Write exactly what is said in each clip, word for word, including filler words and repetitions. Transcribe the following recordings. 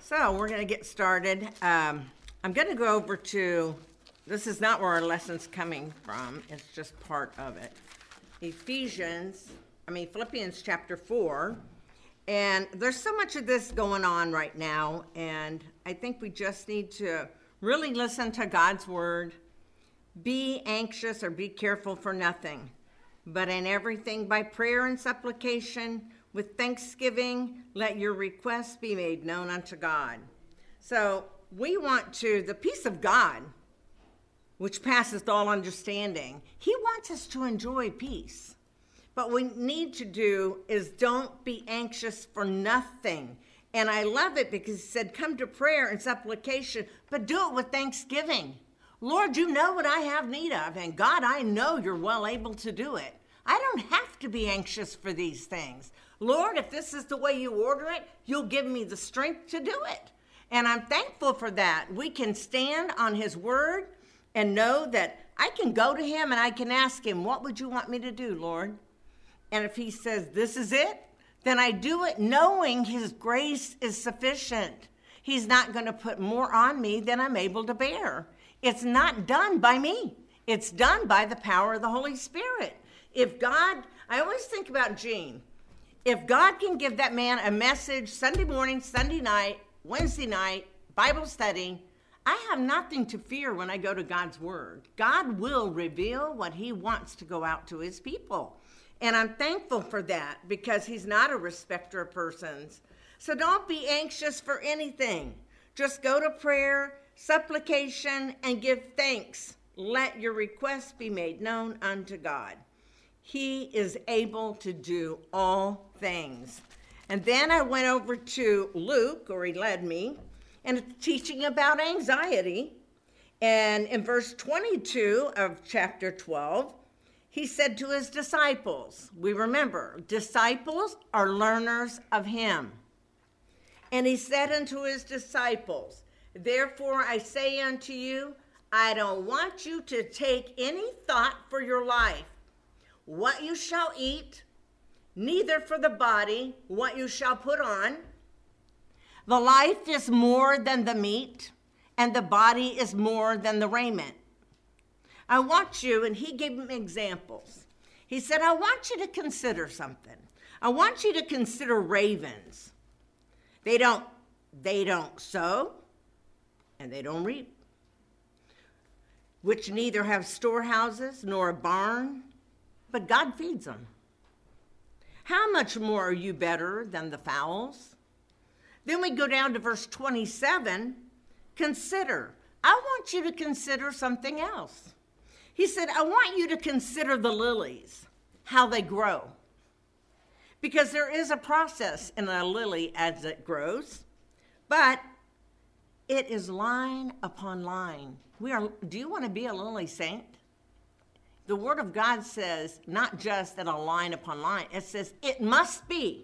So we're going to get started. Um, I'm going to go over to, this is not where our lesson's coming from, it's just part of it. Ephesians, I mean Philippians chapter four, and there's so much of this going on right now, and I think we just need to really listen to God's word. Be anxious or be careful for nothing, but in everything by prayer and supplication, with thanksgiving, let your requests be made known unto God. So we want to, the peace of God, which passeth all understanding, he wants us to enjoy peace. What we need to do is don't be anxious for nothing. And I love it because he said, come to prayer and supplication, but do it with thanksgiving. Lord, you know what I have need of, and God, I know you're well able to do it. I don't have to be anxious for these things. Lord, if this is the way you order it, you'll give me the strength to do it. And I'm thankful for that. We can stand on his word and know that I can go to him and I can ask him, what would you want me to do, Lord? And if he says, this is it, then I do it knowing his grace is sufficient. He's not going to put more on me than I'm able to bear. It's not done by me. It's done by the power of the Holy Spirit. If God, I always think about Gene. If God can give that man a message Sunday morning, Sunday night, Wednesday night, Bible study, I have nothing to fear when I go to God's word. God will reveal what he wants to go out to his people. And I'm thankful for that because he's not a respecter of persons. So don't be anxious for anything. Just go to prayer, supplication, and give thanks. Let your requests be made known unto God. He is able to do all things. And then I went over to Luke, or he led me, and teaching about anxiety. And in verse twenty-two of chapter twelve, he said to his disciples, we remember, disciples are learners of him. And he said unto his disciples, therefore I say unto you, I don't want you to take any thought for your life, what you shall eat, neither for the body, what you shall put on. The life is more than the meat, and the body is more than the raiment. I want you, and he gave him examples. He said, I want you to consider something. I want you to consider ravens. They don't, they don't sow, and they don't reap, which neither have storehouses nor a barn, but God feeds them. How much more are you better than the fowls? Then we go down to verse twenty-seven. Consider. I want you to consider something else. He said, I want you to consider the lilies, how they grow. Because there is a process in a lily as it grows, but it is line upon line. We are. Do you want to be a lily saint? The word of God says not just that a line upon line. It says it must be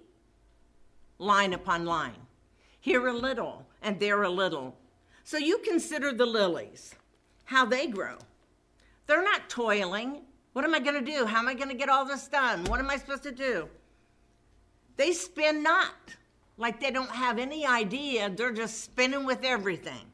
line upon line. Here a little and there a little. So you consider the lilies, how they grow. They're not toiling. What am I going to do? How am I going to get all this done? What am I supposed to do? They spin not, like they don't have any idea. They're just spinning with everything.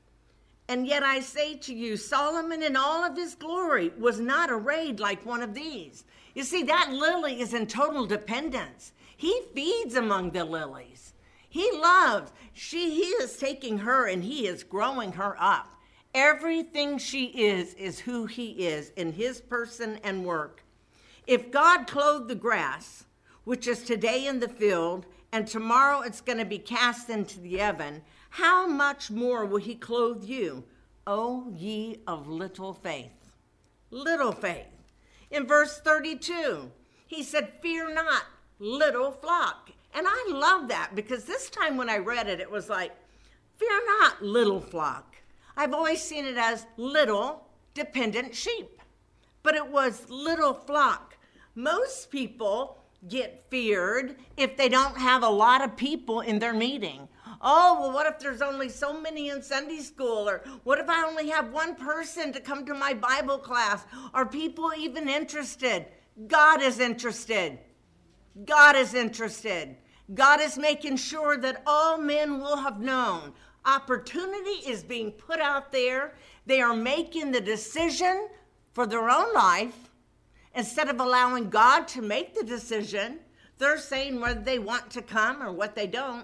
And yet I say to you, Solomon in all of his glory was not arrayed like one of these. You see, that lily is in total dependence. He feeds among the lilies. He loves. She, he is taking her and he is growing her up. Everything she is is who he is in his person and work. If God clothed the grass, which is today in the field, and tomorrow it's going to be cast into the oven, how much more will he clothe you, O ye of little faith? Little faith. In verse thirty-two, he said, fear not, little flock. And I love that because this time when I read it, it was like, fear not, little flock. I've always seen it as little dependent sheep, but it was little flock. Most people get feared if they don't have a lot of people in their meeting. Oh, well, what if there's only so many in Sunday school? Or what if I only have one person to come to my Bible class? Are people even interested? God is interested. God is interested. God is making sure that all men will have known. Opportunity is being put out there. They are making the decision for their own life. Instead of allowing God to make the decision, they're saying whether they want to come or what they don't.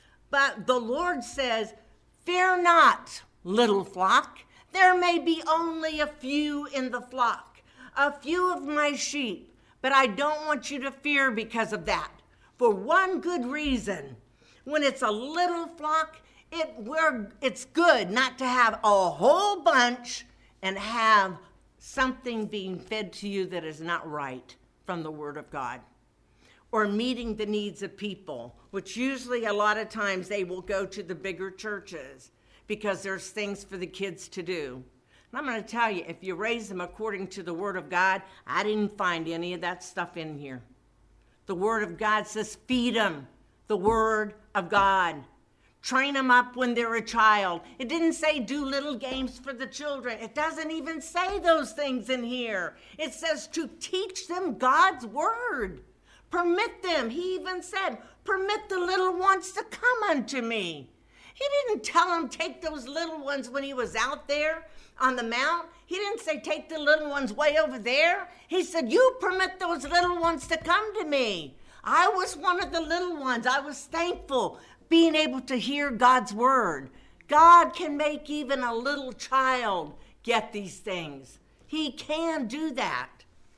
But the Lord says, fear not, little flock. There may be only a few in the flock, a few of my sheep, but I don't want you to fear because of that. For one good reason, when it's a little flock, it we're, it's good not to have a whole bunch and have something being fed to you that is not right from the Word of God, or meeting the needs of people, which usually a lot of times they will go to the bigger churches because there's things for the kids to do. And I'm going to tell you, if you raise them according to the Word of God, I didn't find any of that stuff in here. The Word of God says feed them, the Word of God. Train them up when they're a child. It didn't say do little games for the children. It doesn't even say those things in here. It says to teach them God's word. Permit them. He even said, permit the little ones to come unto me. He didn't tell them take those little ones when he was out there on the mount. He didn't say take the little ones way over there. He said, you permit those little ones to come to me. I was one of the little ones. I was thankful being able to hear God's word. God can make even a little child get these things. He can do that.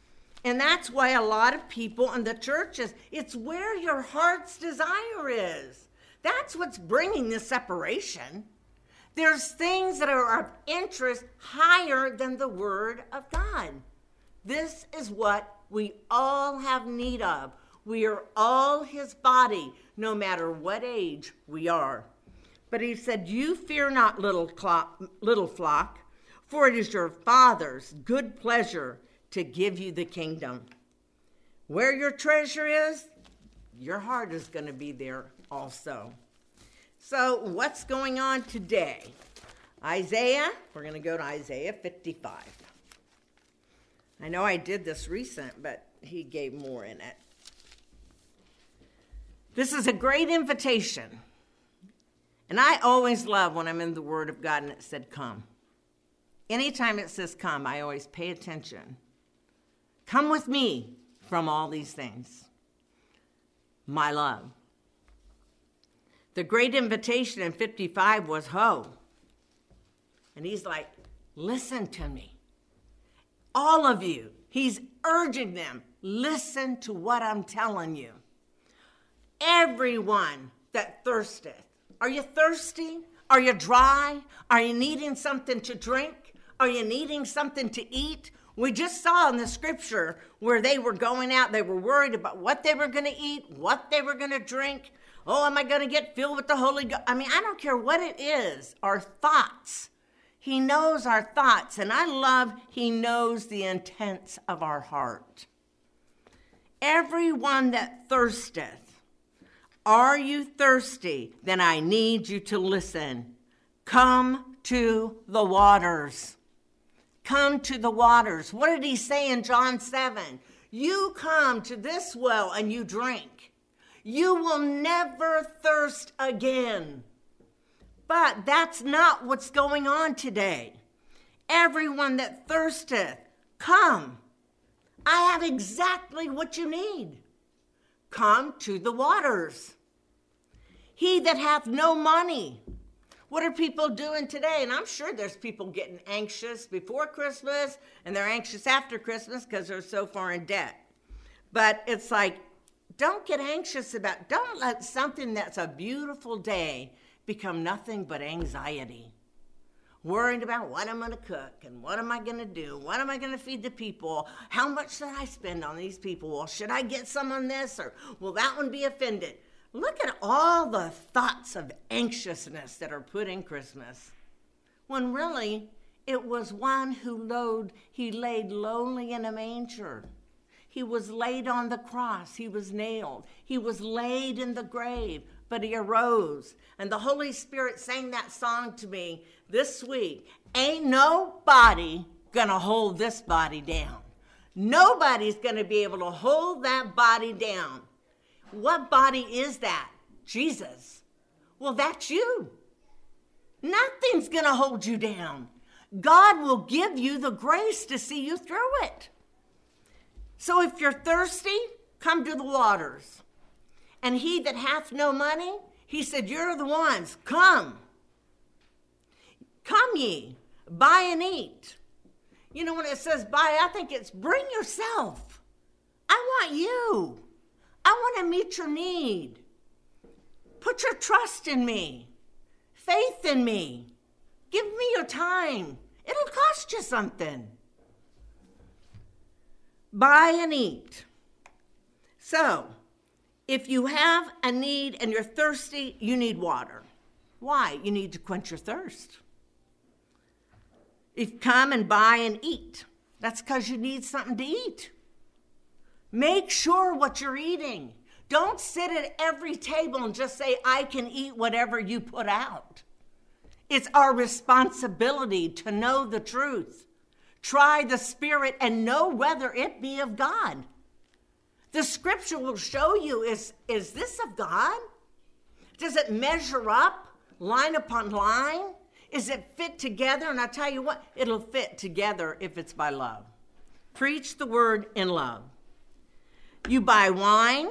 And that's why a lot of people in the churches, it's where your heart's desire is. That's what's bringing the separation. There's things that are of interest higher than the word of God. This is what we all have need of. We are all his body, no matter what age we are. But he said, you fear not, little, clock, little flock, for it is your Father's good pleasure to give you the kingdom. Where your treasure is, your heart is going to be there also. So what's going on today? Isaiah, we're going to go to Isaiah fifty-five. I know I did this recent, but he gave more in it. This is a great invitation. And I always love when I'm in the Word of God and it said come. Anytime it says come, I always pay attention. Come with me from all these things. My love. The great invitation in fifty-five was ho. And he's like, listen to me. All of you. He's urging them, listen to what I'm telling you. Everyone that thirsteth. Are you thirsty? Are you dry? Are you needing something to drink? Are you needing something to eat? We just saw in the scripture where they were going out. They were worried about what they were going to eat, what they were going to drink. Oh, am I going to get filled with the Holy Ghost? I mean, I don't care what it is. Our thoughts. He knows our thoughts. And I love he knows the intents of our heart. Everyone that thirsteth. Are you thirsty? Then I need you to listen. Come to the waters. Come to the waters. What did he say in John seven? You come to this well and you drink. You will never thirst again. But that's not what's going on today. Everyone that thirsteth, come. I have exactly what you need. Come to the waters. He that hath no money. What are people doing today? And I'm sure there's people getting anxious before Christmas and they're anxious after Christmas because they're so far in debt. But it's like, don't get anxious about, don't let something that's a beautiful day become nothing but anxiety. Worried about what I'm going to cook and what am I going to do? What am I going to feed the people? How much should I spend on these people? Well, should I get some on this or will that one be offended? Look at all the thoughts of anxiousness that are put in Christmas. When really, it was one who load, he laid lowly in a manger. He was laid on the cross. He was nailed. He was laid in the grave, but he arose. And the Holy Spirit sang that song to me this week. Ain't nobody gonna hold this body down. Nobody's gonna be able to hold that body down. What body is that? Jesus. Well, that's you. Nothing's going to hold you down. God will give you the grace to see you through it. So if you're thirsty, come to the waters. And he that hath no money, he said, you're the ones. Come. Come ye, buy and eat. You know, when it says buy, I think it's bring yourself. I want you. I want to meet your need. Put your trust in me. Faith in me. Give me your time. It'll cost you something. Buy and eat. So, if you have a need and you're thirsty, you need water. Why? You need to quench your thirst. If come and buy and eat, that's because you need something to eat. Make sure what you're eating. Don't sit at every table and just say, I can eat whatever you put out. It's our responsibility to know the truth. Try the Spirit and know whether it be of God. The scripture will show you, is, is this of God? Does it measure up, line upon line? Is it fit together? And I tell you what, it'll fit together if it's by love. Preach the word in love. You buy wine,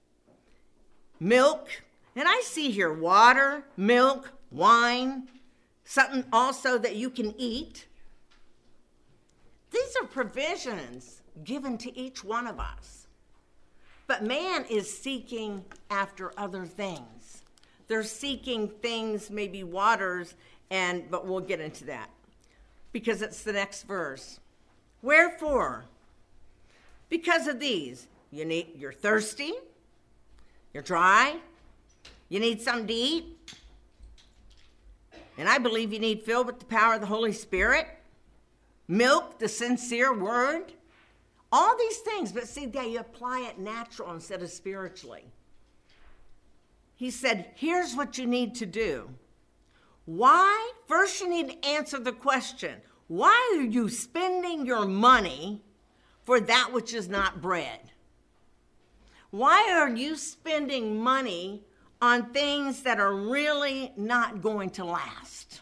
milk, and I see here water, milk, wine, something also that you can eat. These are provisions given to each one of us. But man is seeking after other things. They're seeking things, maybe waters, and but we'll get into that because it's the next verse. Wherefore, because of these, you need, you're thirsty, you're dry, you need something to eat, and I believe you need filled with the power of the Holy Spirit, milk, the sincere word, all these things, but see, that you apply it natural instead of spiritually. He said, here's what you need to do. Why? First, you need to answer the question, why are you spending your money for that which is not bread? Why are you spending money on things that are really not going to last?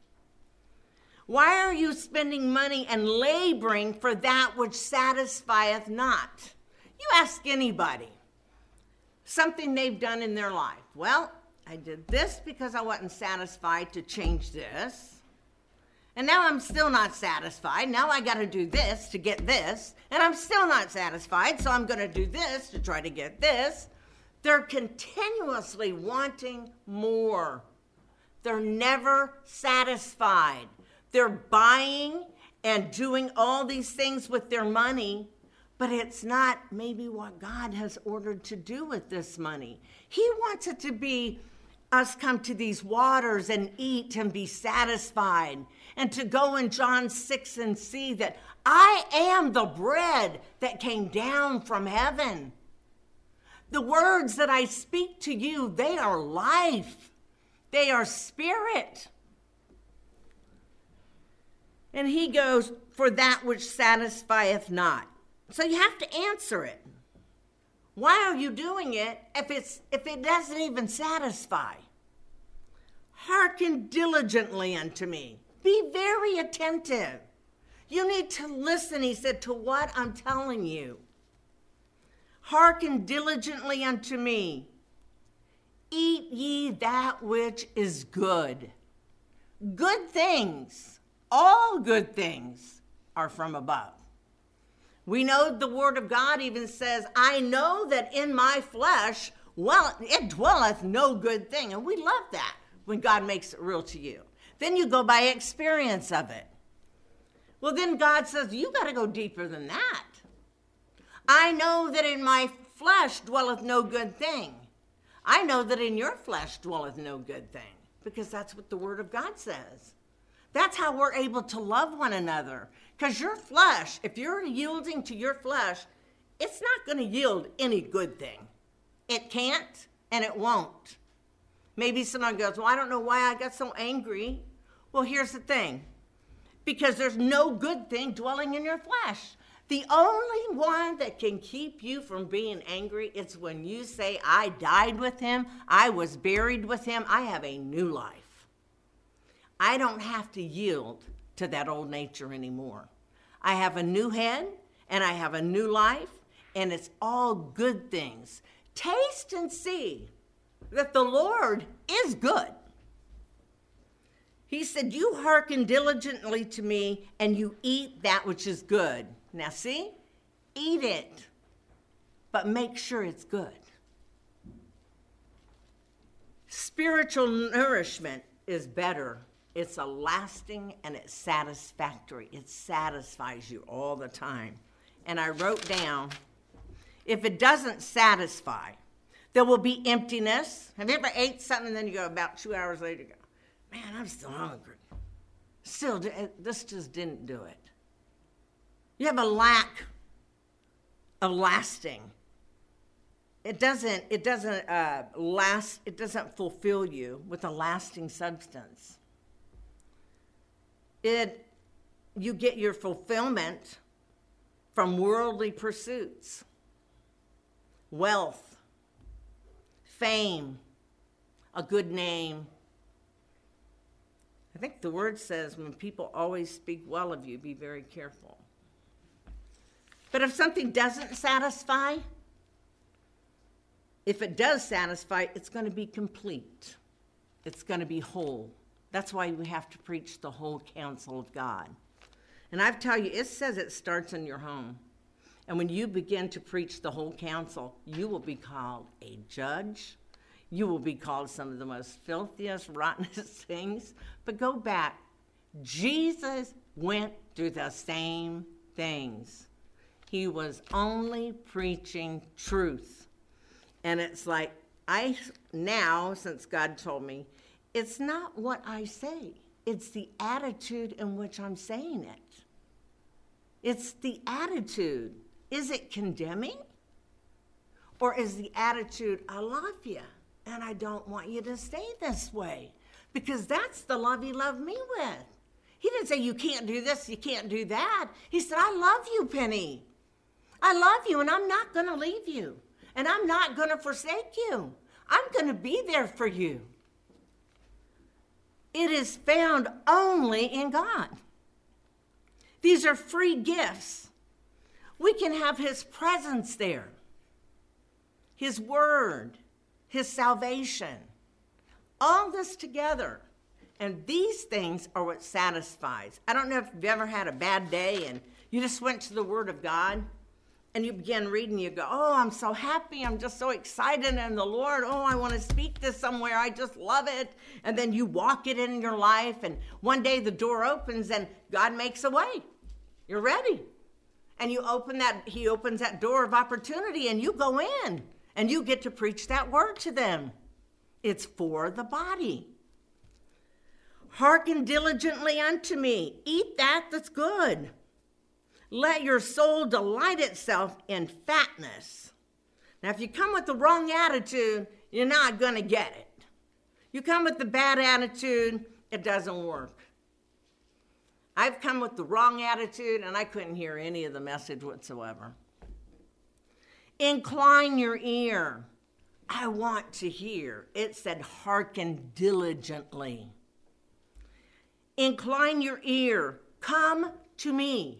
Why are you spending money and laboring for that which satisfieth not? You ask anybody, something they've done in their life. Well, I did this because I wasn't satisfied to change this. And now I'm still not satisfied. Now I got to do this to get this. And I'm still not satisfied, so I'm going to do this to try to get this. They're continuously wanting more. They're never satisfied. They're buying and doing all these things with their money, but it's not maybe what God has ordered to do with this money. He wants it to be us come to these waters and eat and be satisfied, and to go in John six and see that I am the bread that came down from heaven. The words that I speak to you, they are life. They are spirit. And he goes, for that which satisfieth not. So you have to answer it. Why are you doing it if it's if it doesn't even satisfy? Hearken diligently unto me. Be very attentive. You need to listen, he said, to what I'm telling you. Hearken diligently unto me. Eat ye that which is good. Good things, all good things, are from above. We know the word of God even says, I know that in my flesh, well, it dwelleth no good thing. And we love that when God makes it real to you. Then you go by experience of it. Well, then God says, you got to go deeper than that. I know that in my flesh dwelleth no good thing. I know that in your flesh dwelleth no good thing, because that's what the word of God says. That's how we're able to love one another. Because your flesh, if you're yielding to your flesh, it's not going to yield any good thing. It can't, and it won't. Maybe someone goes, well, I don't know why I got so angry. Well, here's the thing. Because there's no good thing dwelling in your flesh. The only one that can keep you from being angry is when you say, I died with him, I was buried with him, I have a new life. I don't have to yield to that old nature anymore. I have a new head, and I have a new life, and it's all good things. Taste and see that the Lord is good. He said, you hearken diligently to me, and you eat that which is good. Now see, eat it, but make sure it's good. Spiritual nourishment is better. It's a lasting and it's satisfactory. It satisfies you all the time. And I wrote down, if it doesn't satisfy, there will be emptiness. Have you ever ate something and then you go about two hours later, you go, man, I'm still hungry. Still, this just didn't do it. You have a lack of lasting. It doesn't, it doesn't uh, last, it doesn't fulfill you with a lasting substance. It, you get your fulfillment from worldly pursuits, wealth, fame, a good name. I think the word says when people always speak well of you, be very careful. But if something doesn't satisfy, if it does satisfy, it's going to be complete. It's going to be whole. That's why we have to preach the whole counsel of God. And I tell you, it says it starts in your home. And when you begin to preach the whole counsel, you will be called a judge. You will be called some of the most filthiest, rottenest things. But go back. Jesus went through the same things. He was only preaching truth. And it's like, I now, since God told me, it's not what I say. It's the attitude in which I'm saying it. It's the attitude. Is it condemning? Or is the attitude, I love you, and I don't want you to stay this way? Because that's the love he loved me with. He didn't say, you can't do this, you can't do that. He said, I love you, Penny. I love you, and I'm not going to leave you. And I'm not going to forsake you. I'm going to be there for you. It is found only in God. These are free gifts. We can have his presence there, his word, his salvation, all this together. And these things are what satisfies. I don't know if you've ever had a bad day and you just went to the word of God and you begin reading, you go, oh, I'm so happy. I'm just so excited in the Lord. Oh, I want to speak this somewhere. I just love it. And then you walk it in your life. And one day the door opens and God makes a way. You're ready. And you open that, he opens that door of opportunity and you go in and you get to preach that word to them. It's for the body. Hearken diligently unto me. Eat that that's good. Let your soul delight itself in fatness. Now, if you come with the wrong attitude, you're not going to get it. You come with the bad attitude, it doesn't work. I've come with the wrong attitude, and I couldn't hear any of the message whatsoever. Incline your ear. I want to hear. It said, hearken diligently. Incline your ear. Come to me.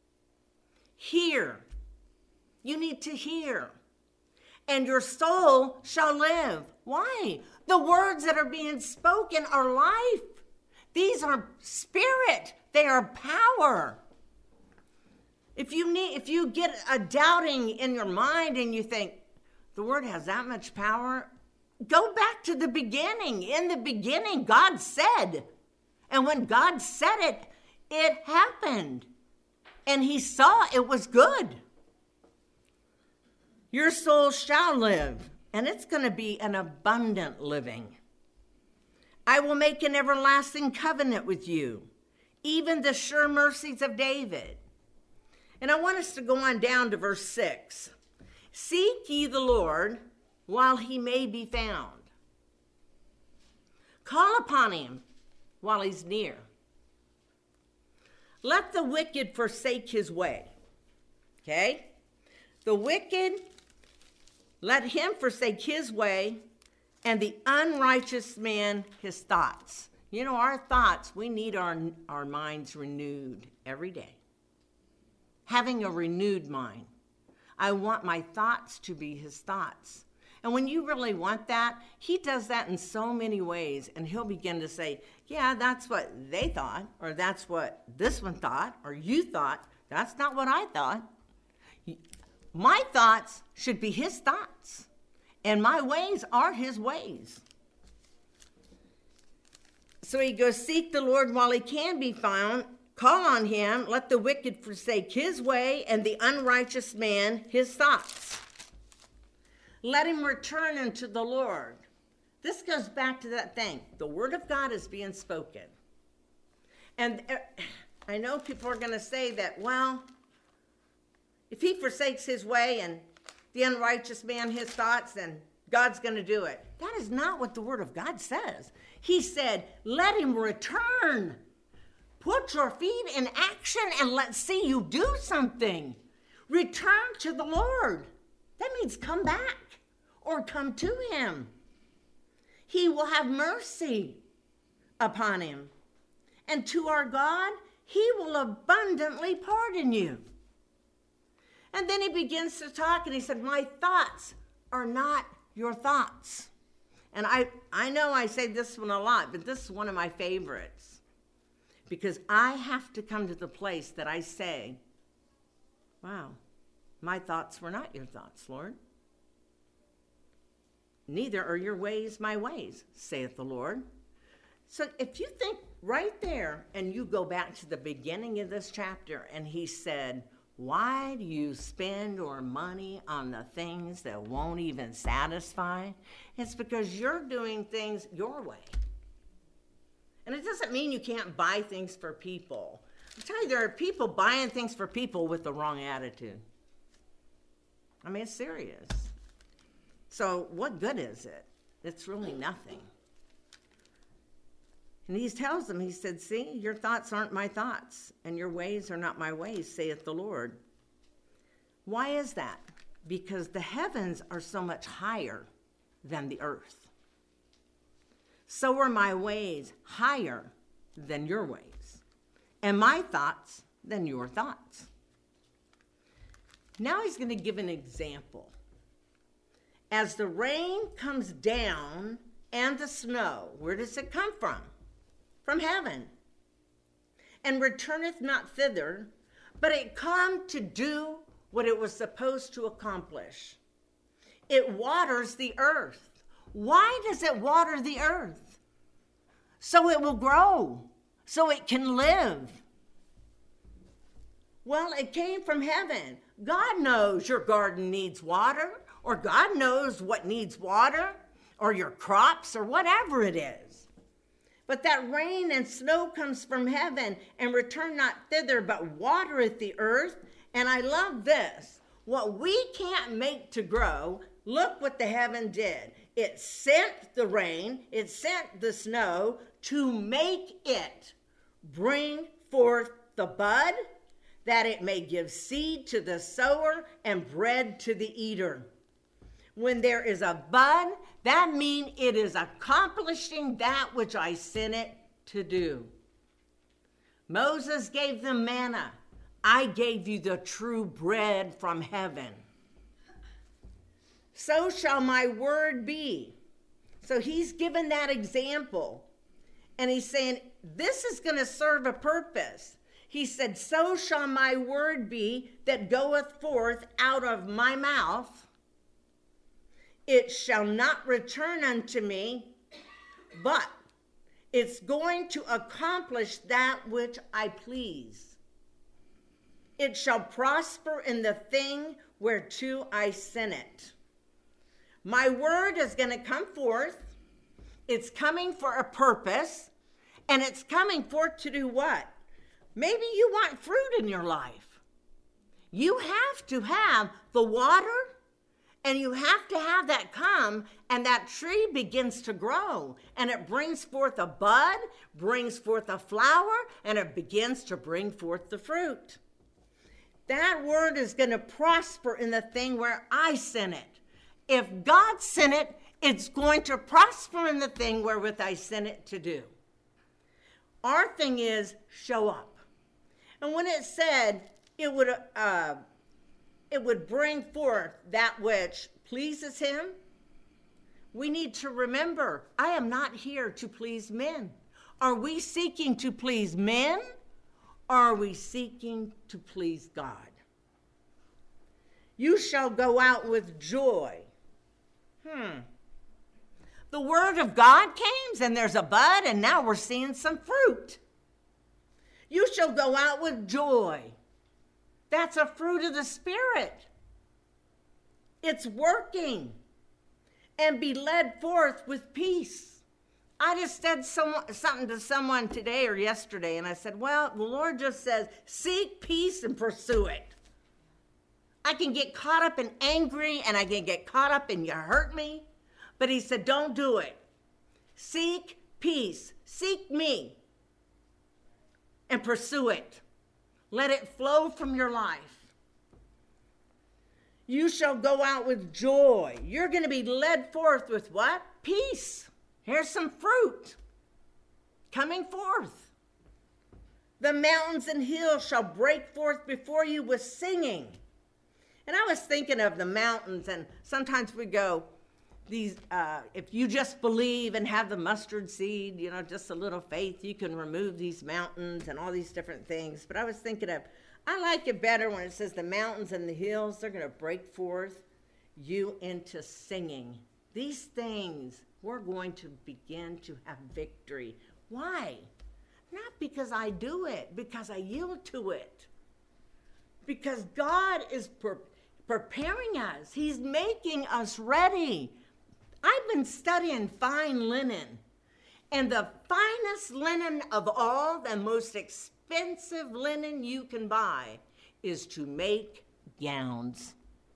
Hear. You need to hear. And your soul shall live. Why? The words that are being spoken are life. These are spirit. They are power. If you need, if you get a doubting in your mind and you think, the word has that much power, go back to the beginning. In the beginning, God said. And when God said it, it happened. And he saw it was good. Your soul shall live, and it's going to be an abundant living. I will make an everlasting covenant with you, even the sure mercies of David. And I want us to go on down to verse six. Seek ye the Lord while he may be found. Call upon him while he's near. Let the wicked forsake his way, Okay? The wicked, let him forsake his way, and the unrighteous man his thoughts. You know, our thoughts, we need our, our minds renewed every day. Having a renewed mind. I want my thoughts to be his thoughts. And when you really want that, he does that in so many ways. And he'll begin to say, yeah, that's what they thought, or that's what this one thought, or you thought. That's not what I thought. My thoughts should be his thoughts, and my ways are his ways. So he goes, seek the Lord while he can be found. Call on him. Let the wicked forsake his way, and the unrighteous man his thoughts. Let him return unto the Lord. This goes back to that thing. The word of God is being spoken. And I know people are going to say that, well, if he forsakes his way and the unrighteous man his thoughts, then God's going to do it. That is not what the word of God says. He said, let him return. Put your feet in action and let's see you do something. Return to the Lord. That means come back or come to him. He will have mercy upon him. And to our God, he will abundantly pardon you. And then he begins to talk and he said, my thoughts are not your thoughts. And I, I know I say this one a lot, but this is one of my favorites. Because I have to come to the place that I say, wow, my thoughts were not your thoughts, Lord. Neither are your ways my ways, saith the Lord. So if you think right there, and you go back to the beginning of this chapter, and he said, why do you spend your money on the things that won't even satisfy? It's because you're doing things your way. And it doesn't mean you can't buy things for people. I tell you, there are people buying things for people with the wrong attitude. I mean, it's serious. So what good is it? It's really nothing. And he tells them, he said, see, your thoughts aren't my thoughts, and your ways are not my ways, saith the Lord. Why is that? Because the heavens are so much higher than the earth. So are my ways higher than your ways, and my thoughts than your thoughts. Now he's going to give an example. As the rain comes down and the snow, where does it come from? From heaven. And returneth not thither, but it come to do what it was supposed to accomplish. It waters the earth. Why does it water the earth? So it will grow, so it can live. Well, it came from heaven. God knows your garden needs water, or God knows what needs water, or your crops, or whatever it is. But that rain and snow comes from heaven, and return not thither, but watereth the earth. And I love this. What we can't make to grow, look what the heaven did. It sent the rain, it sent the snow to make it bring forth the bud, that it may give seed to the sower and bread to the eater. When there is a bud, that means it is accomplishing that which I sent it to do. Moses gave them manna. I gave you the true bread from heaven. So shall my word be. So he's given that example. And he's saying, this is going to serve a purpose. He said, so shall my word be that goeth forth out of my mouth. It shall not return unto me, but it's going to accomplish that which I please. It shall prosper in the thing whereto I sent it. My word is going to come forth. It's coming for a purpose, and it's coming forth to do what? Maybe you want fruit in your life. You have to have the water, and you have to have that come, and that tree begins to grow, and it brings forth a bud, brings forth a flower, and it begins to bring forth the fruit. that word is going to prosper in the thing where I sent it. If God sent it, it's going to prosper in the thing wherewith I sent it to do. Our thing is show up. And when it said it would, uh, it would bring forth that which pleases him, we need to remember, I am not here to please men. Are we seeking to please men? Or are we seeking to please God? You shall go out with joy. Hmm. The word of God came, and there's a bud, and now we're seeing some fruit. You shall go out with joy. That's a fruit of the Spirit. It's working. And be led forth with peace. I just said some, something to someone today or yesterday, and I said, well, the Lord just says, seek peace and pursue it. I can get caught up in angry, and I can get caught up in you hurt me, but he said, don't do it. Seek peace. Seek me and pursue it. Let it flow from your life. You shall go out with joy. You're going to be led forth with what? Peace. Here's some fruit coming forth. The mountains and hills shall break forth before you with singing. And I was thinking of the mountains, and sometimes we go, these, uh, if you just believe and have the mustard seed, you know, just a little faith, you can remove these mountains and all these different things. But I was thinking of, I like it better when it says the mountains and the hills, they're going to break forth you into singing. These things, we're going to begin to have victory. Why? Not because I do it, because I yield to it. Because God is pre- preparing us. He's making us ready. I've been studying fine linen. And the finest linen of all, the most expensive linen you can buy, is to make gowns.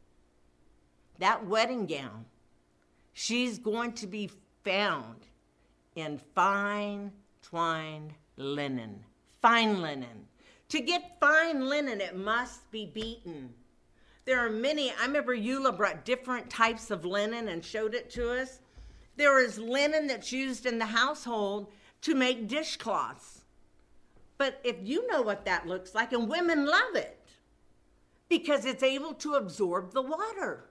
That wedding gown, she's going to be found in fine twined linen. Fine linen. To get fine linen, it must be beaten. There are many, I remember Eula brought different types of linen and showed it to us. There is linen that's used in the household to make dishcloths. But if you know what that looks like, and women love it, because it's able to absorb the water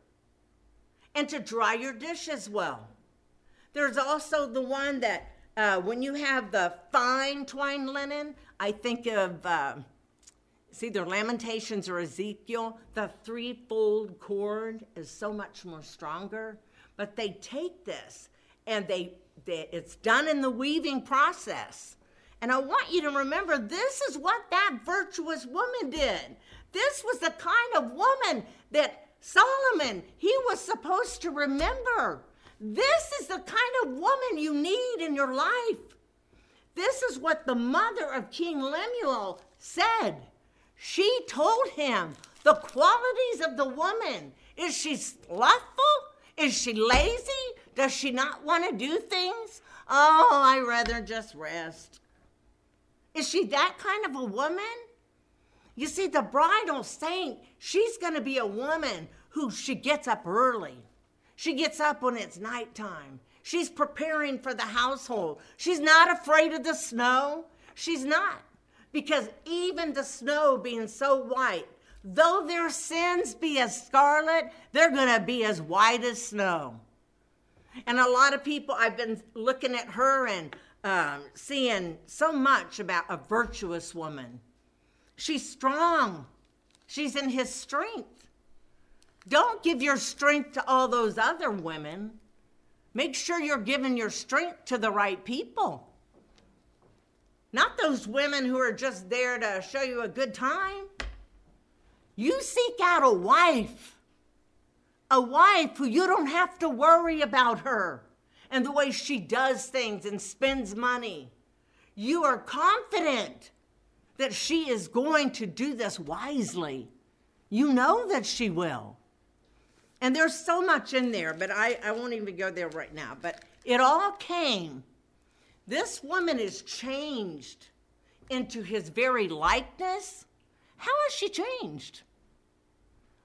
and to dry your dishes well. There's also the one that uh, when you have the fine twined linen, I think of, uh, it's either Lamentations or Ezekiel, the threefold cord is so much more stronger. But they take this and they, they it's done in the weaving process. And I want you to remember, this is what that virtuous woman did. This was the kind of woman that Solomon, he was supposed to remember. This is the kind of woman you need in your life. This is what the mother of King Lemuel said. She told him the qualities of the woman. Is she slothful? Is she lazy? Does she not want to do things? Oh, I'd rather just rest. Is she that kind of a woman? You see, the bridal saint, she's going to be a woman who she gets up early. She gets up when it's nighttime. She's preparing for the household. She's not afraid of the snow. She's not. Because even the snow being so white, though their sins be as scarlet, they're going to be as white as snow. And a lot of people, I've been looking at her and um, seeing so much about a virtuous woman. She's strong. She's in his strength. Don't give your strength to all those other women. Make sure you're giving your strength to the right people. Not those women who are just there to show you a good time. You seek out a wife. A wife who you don't have to worry about her and the way she does things and spends money. You are confident that she is going to do this wisely. You know that she will. And there's so much in there, but I, I won't even go there right now. But it all came. This woman is changed into his very likeness. How has she changed?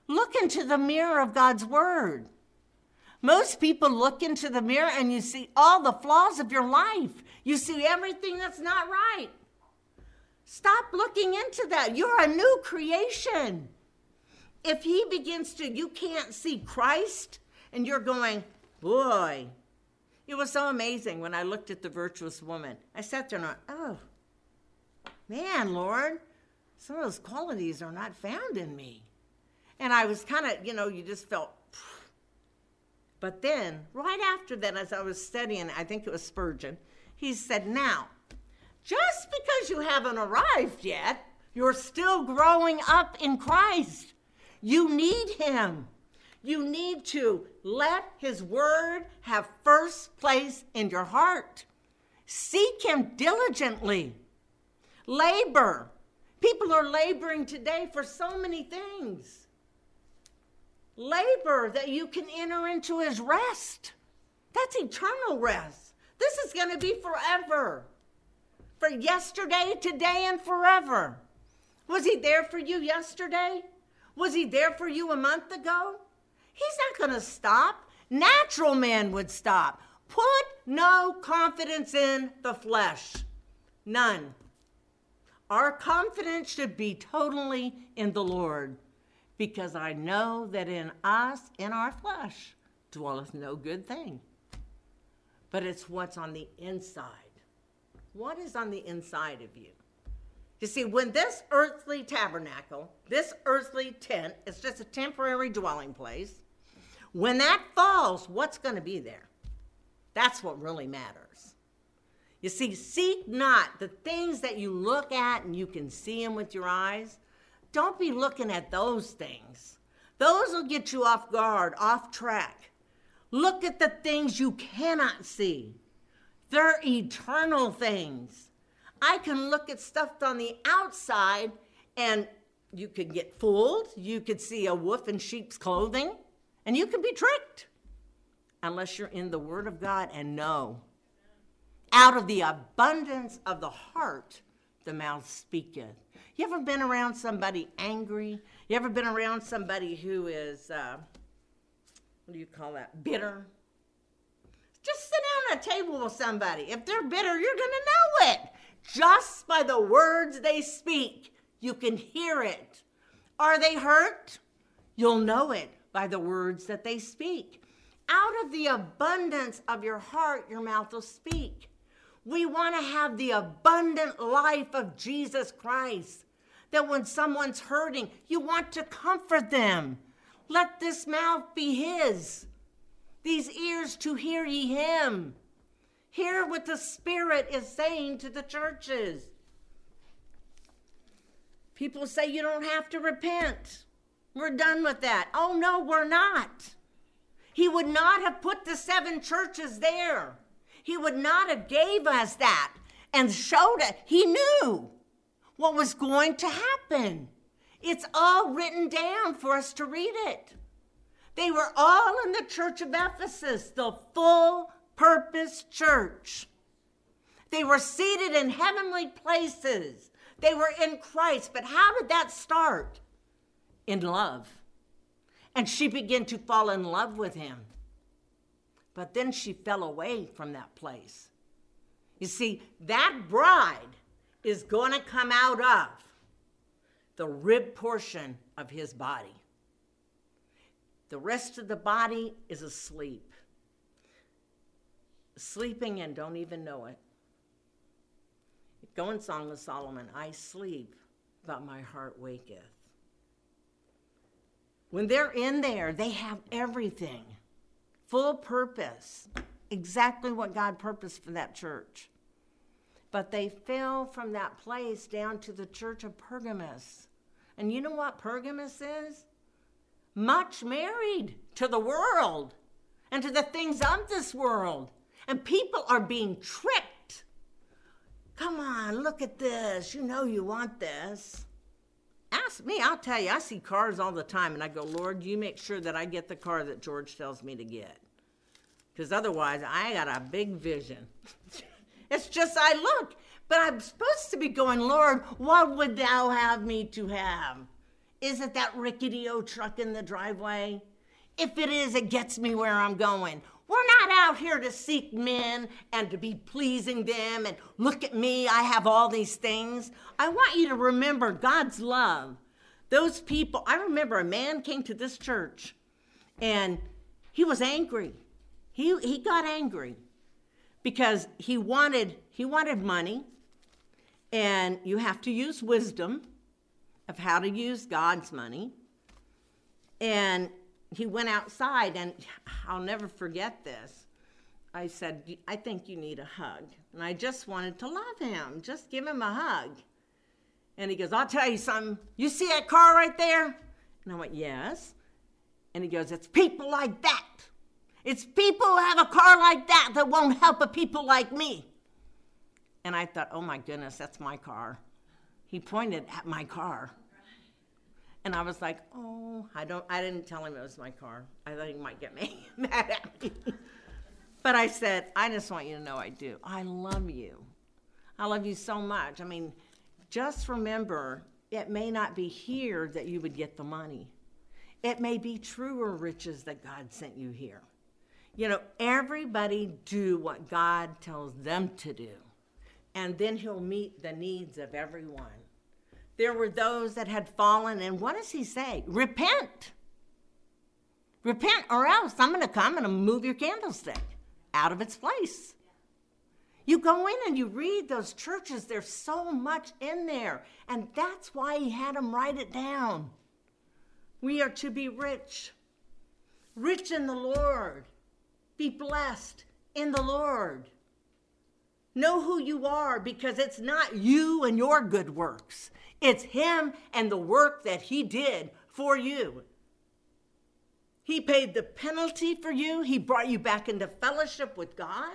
Look into the mirror of God's word. Most people look into the mirror and you see all the flaws of your life. You see everything that's not right. Stop looking into that. You're a new creation. If he begins to, you can't see Christ, and you're going, boy. It was so amazing when I looked at the virtuous woman. I sat there and I went, oh, man, Lord, some of those qualities are not found in me. And I was kind of, you know, you just felt, phew. But then, right after that, as I was studying, I think it was Spurgeon, he said, now, just because you haven't arrived yet, you're still growing up in Christ. You need him. You need to let his word have first place in your heart. Seek him diligently. Labor. People are laboring today for so many things. Labor that you can enter into his rest. That's eternal rest. This is going to be forever. For yesterday, today, and forever. Was he there for you yesterday? Was he there for you a month ago? He's not going to stop. Natural man would stop. Put no confidence in the flesh. None. Our confidence should be totally in the Lord, because I know that in us, in our flesh, dwelleth no good thing. But it's what's on the inside. What is on the inside of you? You see, when this earthly tabernacle, this earthly tent, it's just a temporary dwelling place. When that falls, what's going to be there? That's what really matters. You see, seek not the things that you look at and you can see them with your eyes. Don't be looking at those things. Those will get you off guard, off track. Look at the things you cannot see. They're eternal things. I can look at stuff on the outside and you could get fooled. You could see a wolf in sheep's clothing and you can be tricked unless you're in the Word of God and know. Out of the abundance of the heart, the mouth speaketh. You ever been around somebody angry? You ever been around somebody who is, uh, what do you call that, bitter? Just sit down at a table with somebody. If they're bitter, you're going to know it. Just by the words they speak, you can hear it. Are they hurt? You'll know it by the words that they speak. Out of the abundance of your heart, your mouth will speak. We want to have the abundant life of Jesus Christ. That when someone's hurting, you want to comfort them. Let this mouth be his. These ears to hear ye him. Hear what the Spirit is saying to the churches. People say you don't have to repent. We're done with that. Oh, no, we're not. He would not have put the seven churches there. He would not have gave us that and showed it. He knew what was going to happen. It's all written down for us to read it. They were all in the church of Ephesus, the full purpose church. They were seated in heavenly places. They were in Christ. But how did that start? In love. And she began to fall in love with him. But then she fell away from that place. You see, that bride is going to come out of the rib portion of his body. The rest of the body is asleep. Sleeping and don't even know it. Go in Song of Solomon, I sleep, but my heart waketh. When they're in there, they have everything. Full purpose. Exactly what God purposed for that church. But they fell from that place down to the church of Pergamos. And you know what Pergamos is? Much married to the world and to the things of this world. And people are being tricked. Come on, look at this. You know you want this. Ask me, I'll tell you, I see cars all the time, and I go, Lord, you make sure that I get the car that George tells me to get. Because otherwise, I got a big vision. It's just I look. But I'm supposed to be going, Lord, what would thou have me to have? Is it that rickety old truck in the driveway? If it is, it gets me where I'm going. We're not out here to seek men and to be pleasing them and look at me, I have all these things. I want you to remember God's love. Those people, I remember a man came to this church and he was angry. He he got angry because he wanted he wanted money, and you have to use wisdom of how to use God's money. And he went outside, and I'll never forget this. I said, I think you need a hug. And I just wanted to love him, just give him a hug. And he goes, I'll tell you something. You see that car right there? And I went, yes. And he goes, it's people like that. It's people who have a car like that that won't help a people like me. And I thought, oh my goodness, that's my car. He pointed at my car. And I was like, oh, I don't, I didn't tell him it was my car. I thought he might get me mad at me. But I said, I just want you to know I do. I love you. I love you so much. I mean, just remember, it may not be here that you would get the money. It may be truer riches that God sent you here. You know, everybody do what God tells them to do, and then he'll meet the needs of everyone. There were those that had fallen, and what does he say? Repent. Repent, or else I'm going to come and move your candlestick out of its place. You go in and you read those churches, there's so much in there, and that's why he had them write it down. We are to be rich, rich in the Lord. Be blessed in the Lord. Know who you are, because it's not you and your good works. It's him and the work that he did for you. He paid the penalty for you. He brought you back into fellowship with God.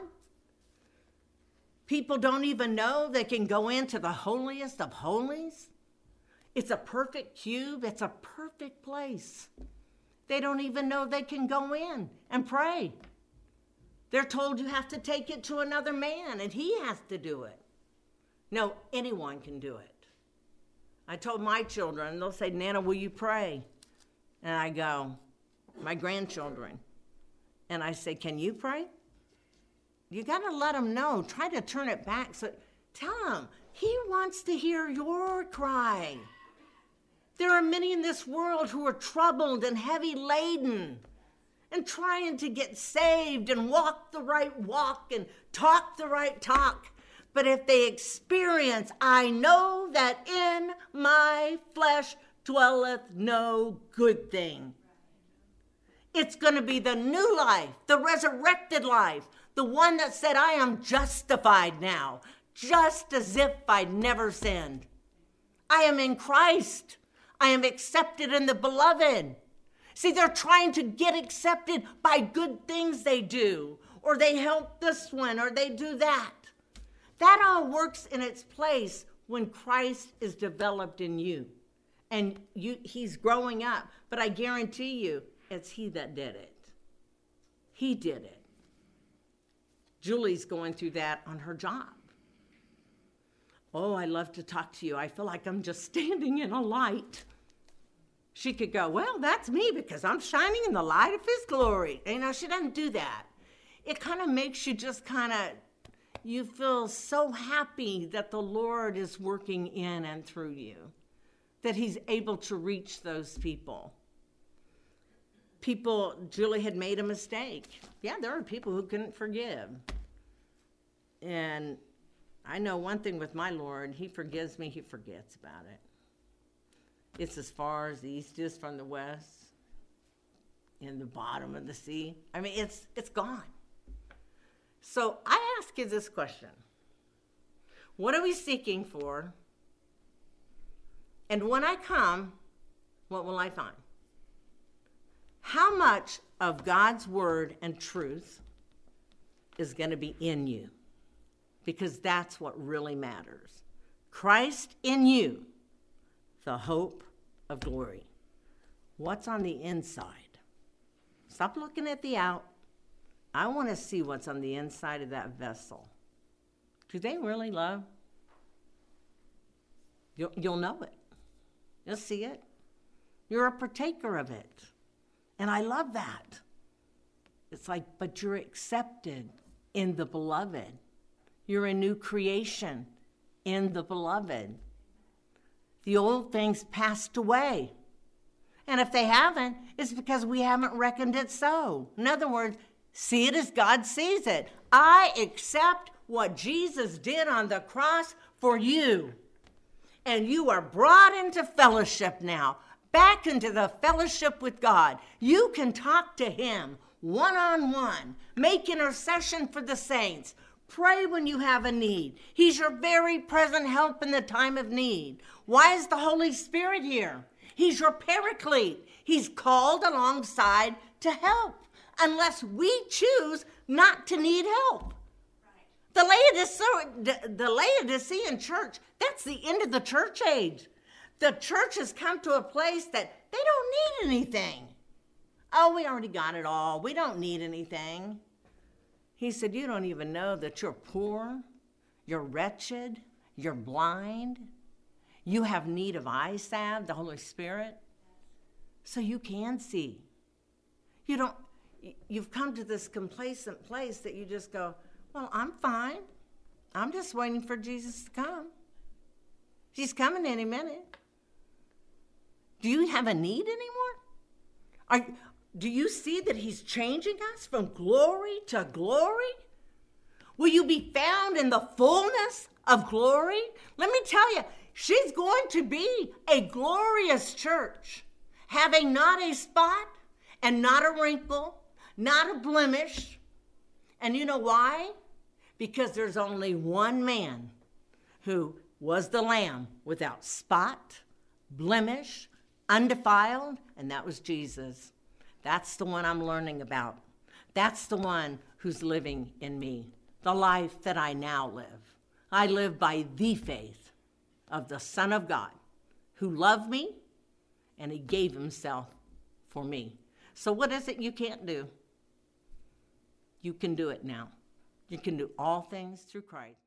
People don't even know they can go into the holiest of holies. It's a perfect cube. It's a perfect place. They don't even know they can go in and pray. They're told you have to take it to another man, and he has to do it. No, anyone can do it. I told my children, they'll say, Nana, will you pray? And I go, my grandchildren. And I say, can you pray? You got to let them know. Try to turn it back. So tell them, he wants to hear your cry. There are many in this world who are troubled and heavy laden and trying to get saved and walk the right walk and talk the right talk. But if they experience, I know that in my flesh dwelleth no good thing. It's going to be the new life, the resurrected life, the one that said, I am justified now, just as if I'd never sinned. I am in Christ. I am accepted in the beloved. See, they're trying to get accepted by good things they do, or they help this one, or they do that. That all works in its place when Christ is developed in you, and you, he's growing up. But I guarantee you, it's he that did it. He did it. Julie's going through that on her job. Oh, I love to talk to you. I feel like I'm just standing in a light. She could go, well, that's me because I'm shining in the light of his glory. You know, she doesn't do that. It kind of makes you just kind of, you feel so happy that the Lord is working in and through you, that he's able to reach those people. People, Julie had made a mistake. Yeah, there are people who couldn't forgive. And I know one thing with my Lord, he forgives me, he forgets about it. It's as far as the east is from the west, in the bottom of the sea. I mean, it's it's gone. So I ask you this question. What are we seeking for? And when I come, what will I find? How much of God's word and truth is going to be in you? Because that's what really matters. Christ in you, the hope of glory. What's on the inside? Stop looking at the out. I want to see what's on the inside of that vessel. Do they really love? You'll, you'll know it. You'll see it. You're a partaker of it. And I love that. It's like, but you're accepted in the beloved. You're a new creation in the beloved. The old things passed away. And if they haven't, it's because we haven't reckoned it so. In other words, see it as God sees it. I accept what Jesus did on the cross for you. And you are brought into fellowship now, back into the fellowship with God. You can talk to him one-on-one, make intercession for the saints, pray when you have a need. He's your very present help in the time of need. Why is the Holy Spirit here? He's your paraclete. He's called alongside to help, unless we choose not to need help. The Laodicean, the Laodicean church, that's the end of the church age. The church has come to a place that they don't need anything. Oh, we already got it all. We don't need anything. He said, you don't even know that you're poor, you're wretched, you're blind. You have need of eye salve, the Holy Spirit, so you can see. You don't, you've come to this complacent place that you just go, well, I'm fine. I'm just waiting for Jesus to come. He's coming any minute. Do you have a need anymore? Are, do you see that he's changing us from glory to glory? Will you be found in the fullness of glory? Let me tell you, she's going to be a glorious church, having not a spot and not a wrinkle, not a blemish. And you know why? Because there's only one man who was the Lamb without spot, blemish, undefiled, and that was Jesus. That's the one I'm learning about. That's the one who's living in me, the life that I now live. I live by the faith of the Son of God who loved me and he gave himself for me. So what is it you can't do? You can do it now. You can do all things through Christ.